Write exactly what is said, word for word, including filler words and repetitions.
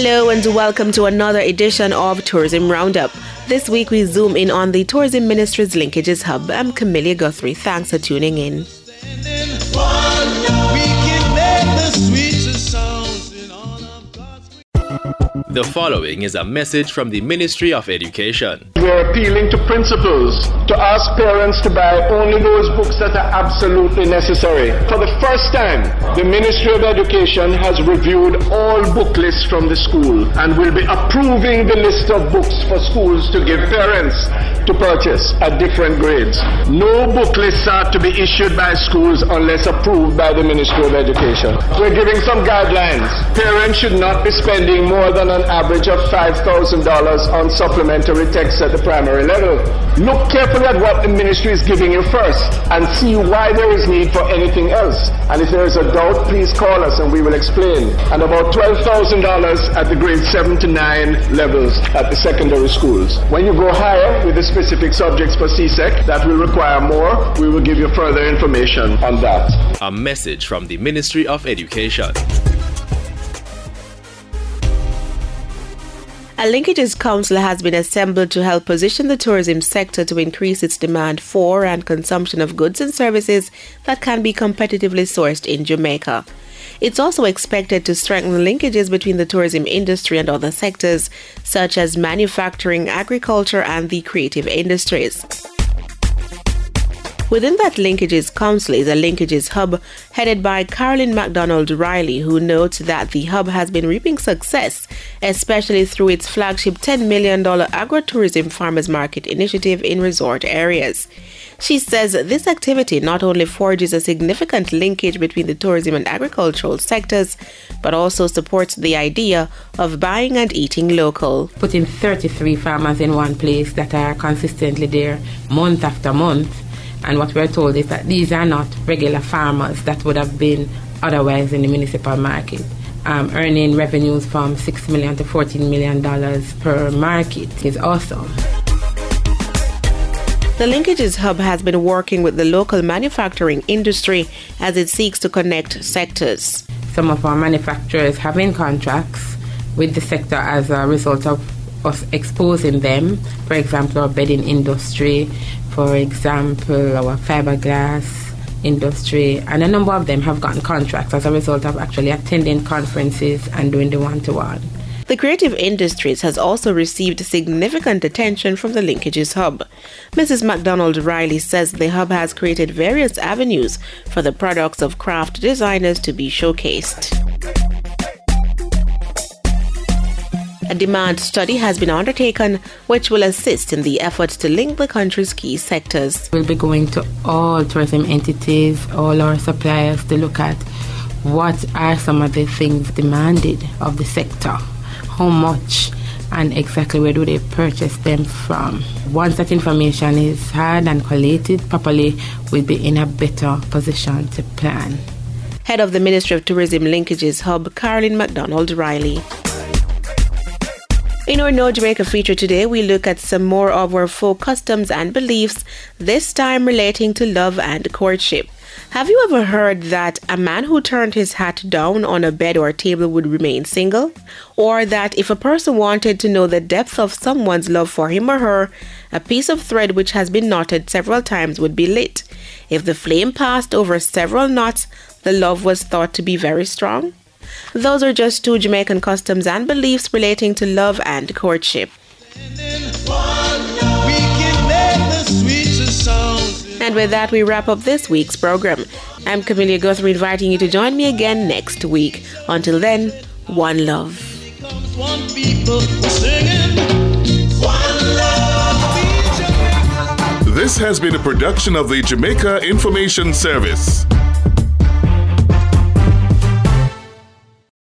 Hello and welcome to another edition of Tourism Roundup. This week we zoom in on the Tourism Ministry's Linkages Hub. I'm Camilla Guthrie. Thanks for tuning in. The following is a message from the Ministry of Education. We are appealing to principals to ask parents to buy only those books that are absolutely necessary. For the first time, the Ministry of Education has reviewed all book lists from the school and will be approving the list of books for schools to give parents to purchase at different grades. No book lists are to be issued by schools unless approved by the Ministry of Education. We're giving some guidelines. Parents should not be spending more than an average of five thousand dollars on supplementary texts at the primary level. Look carefully at what the ministry is giving you first and see why there is need for anything else. And if there is a doubt, please call us and we will explain. And about twelve thousand dollars at the grade seven to nine levels at the secondary schools. When you go higher with the specific subjects for C SEC that will require more, we will give you further information on that. A message from the Ministry of Education. A Linkages Council has been assembled to help position the tourism sector to increase its demand for and consumption of goods and services that can be competitively sourced in Jamaica. It's also expected to strengthen linkages between the tourism industry and other sectors, such as manufacturing, agriculture, and the creative industries. Within that Linkages Council is a Linkages Hub headed by Carolyn MacDonald Riley, who notes that the hub has been reaping success, especially through its flagship ten million dollars agritourism farmers market initiative in resort areas. She says this activity not only forges a significant linkage between the tourism and agricultural sectors, but also supports the idea of buying and eating local. Putting thirty-three farmers in one place that are consistently there month after month. And what we're told is that these are not regular farmers that would have been otherwise in the municipal market. Um, earning revenues from six million dollars to fourteen million dollars per market is awesome. The Linkages Hub has been working with the local manufacturing industry as it seeks to connect sectors. Some of our manufacturers have in contracts with the sector as a result of us exposing them. For example, our bedding industry, for example, our fiberglass industry, and a number of them have gotten contracts as a result of actually attending conferences and doing the one-to-one. The creative industries has also received significant attention from the Linkages Hub. Missus MacDonald Riley says the hub has created various avenues for the products of craft designers to be showcased. A demand study has been undertaken which will assist in the efforts to link the country's key sectors. We'll be going to all tourism entities, all our suppliers to look at what are some of the things demanded of the sector, how much, and exactly where do they purchase them from. Once that information is had and collated properly, we'll be in a better position to plan. Head of the Ministry of Tourism Linkages Hub, Carolyn MacDonald Riley. In our Know Jamaica feature today, we look at some more of our folk customs and beliefs, this time relating to love and courtship. Have you ever heard that a man who turned his hat down on a bed or table would remain single? Or that if a person wanted to know the depth of someone's love for him or her, a piece of thread which has been knotted several times would be lit. If the flame passed over several knots, the love was thought to be very strong? Those are just two Jamaican customs and beliefs relating to love and courtship. And with that, we wrap up this week's program. I'm Camilla Guthrie, inviting you to join me again next week. Until then, one love. This has been a production of the Jamaica Information Service.